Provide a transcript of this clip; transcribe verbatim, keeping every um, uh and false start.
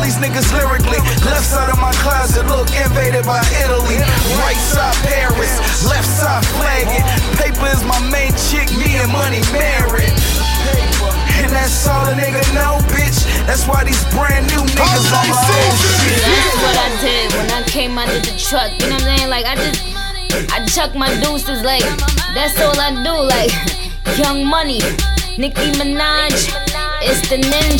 these niggas lyrically. Left side of my closet, look, invaded by Italy. Right side Paris, left side flagging. Paper is my main chick, me and money married. And that's all a nigga know, bitch. That's why these brand new niggas on my old shit. That's what I did when I came out of the truck. You know what I'm saying? Like, I just, I chuck my deuces, like, that's all I do. Like, Young Money, Nicki Minaj, it's the ninja.